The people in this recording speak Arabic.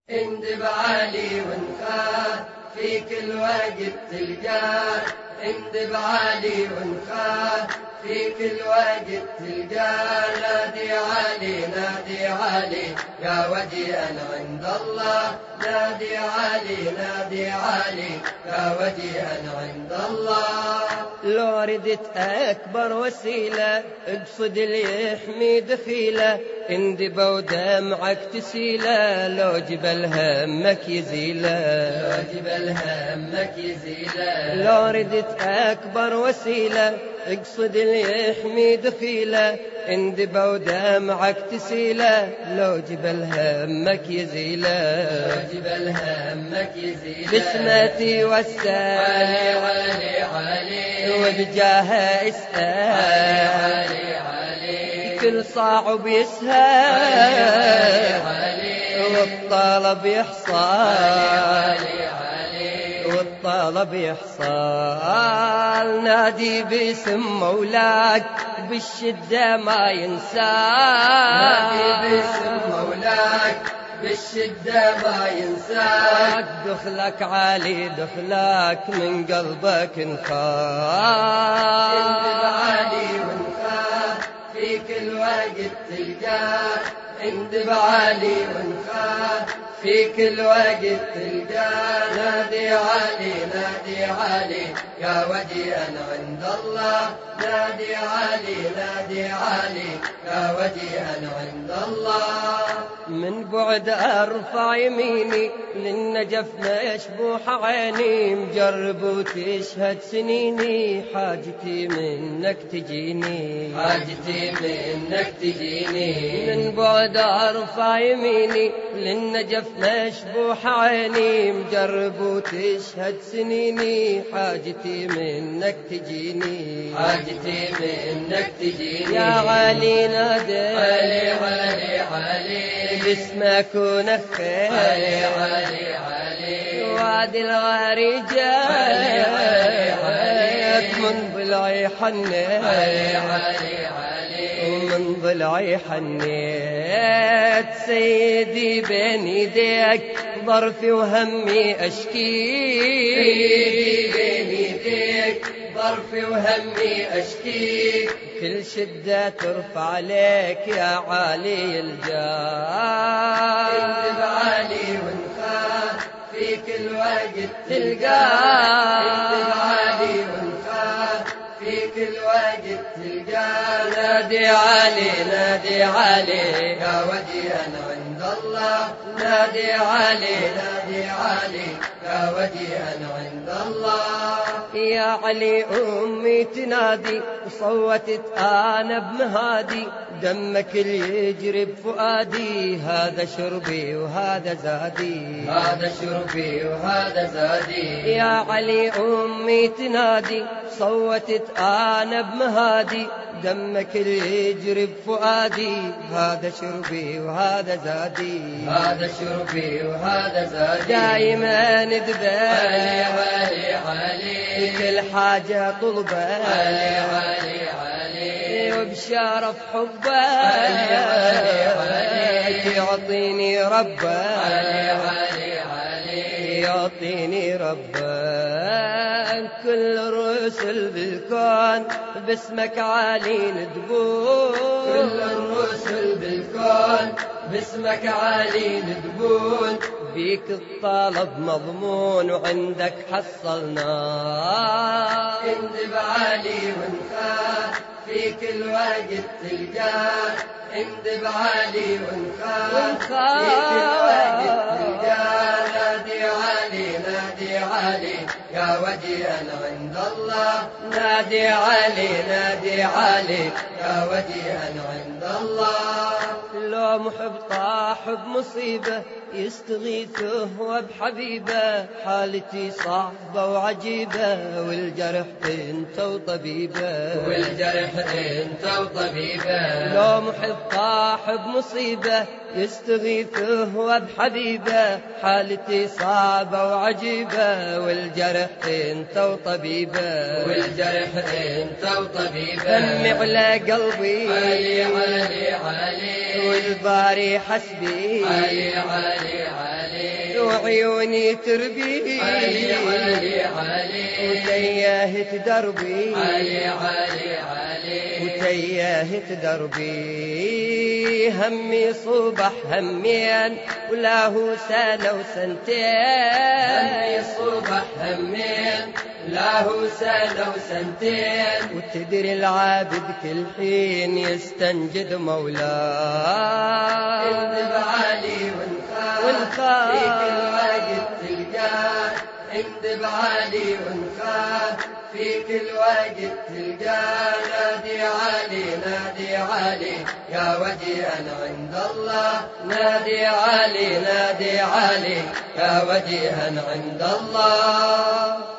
اندب علي ونخاف في كل وقت تلقاه، اندب علي ونخاف في كل وقت تلقاه. نادي علي نادي علي يا وجيها عند الله، نادي علي نادي علي يا وجيها عند الله. لو ردت أكبر وسيلة اقصد اللي يحمي دخيله، اندب ودمعك تسيله لو جبل همك يزيله، لو جبل همك يزيله. لو ردت أكبر وسيلة اقصد اللي يحمي دخيله، اندب ودمعك تسيله لو جبل همك يزيله، لو جبل همك يزيله. بسمتي والسال علي علي وبجاها اسأل، علي علي كل صعب يسهل علي والطلب يحصل، علي والطلب يحصل. نادي باسم مولاك بالشدة ما ينساك، نادي باسم مولاك بالشدة ما ينساك. دخلك عالي دخلك من قلبك نخاف، اندب علي ونخاف في كل وقت تلقاه، اندب علي ونخاف في كل وقت تلقاه. نادي علي نادي علي يا وجيها عند الله، نادي علي نادي علي يا وجيها عند الله. من بعد أرفع يميني للنجف مشبوح عيني، مجرب وتشهد سنيني حاجتي منك تجيني، حاجتي منك تجيني. من بعد أرفع يميني للنجف مشبوح عيني، مجرب وتشهد سنيني حاجتي منك تجيني، حاجتي منك تجيني. يا علي نادي علي علي علي باسمك ونخيل، علي علي علي وادي الغريجة من ضلعي حنيت، علي علي علي ومن ضلعي حنيت. سيدي بين يديك ظرفي وهمي أشكيك، سيدي بين يديك ظرفي وهمي أشكيك. كل شدة ترفع عليك يا عالي الجاه، اندب علي ونخاف في كل وقت تلقاه، اندب علي ونخاف في كل وقت تلقاه. نادي علي نادي علي يا وجيها عند الله، نادي علي نادي علي يا وجيها عند الله. يا علي أمي تنادي وصوتت أنا بمهادي، دمك اللي يجري بفؤادي هذا شربي وهذا زادي، هذا شربي وهذا زادي. يا علي أمي تنادي صوتت أنا بمهادي، دمك اللي يجري بفؤادي هذا شربي وهذا زادي، هذا شربي وهذا زادي. دايما ندبه علي علي علي كل حاجة طلبه، علي علي علي وبشرف حبه علي علي يعطيني ربه، علي علي علي يعطيني ربه. كل الرسل بالكون باسمك عالي ندبون، كل الرسل بالكون باسمك عالي ندبون. بيك الطلب مضمون وعندك حصلناه، اندب علي ونخاف في كل وقت تلقاه، اندب علي ونخاف في كل وقت تلقاه. نادي علي نادي علي يا وجيها عند الله، نادي علي نادي علي يا وجيها عند الله. لو محب طاح بمصيبة يستغيثه وبحبيبه، حالتي صعبة وعجيبة والجرح انت وطبيبه، والجرح انت وطبيبه. لو محب طاح بمصيبة يستغيثه وبحبيبه، حالتي صعبة وعجيبة والجرح انت وطبيبه، والجرح انت وطبيبه. همي على قلبي علي علي علي والباري حسبي، علي علي علي وعيوني تربي علي علي علي وتيهت دربي علي علي علي وتيهت دربي همي صبح همين ولا هو سنة وسنتين همي صبح همين لا هو سنة وسنتين وتدري العابد كل حين يستنجد مولاه اندب علي ونخاف في كل وقت تلقاه اندب علي ونخاف في كل وقت تلقاه نادي علي نادي علي يا وجيها عند الله نادي علي نادي علي يا وجيها عند الله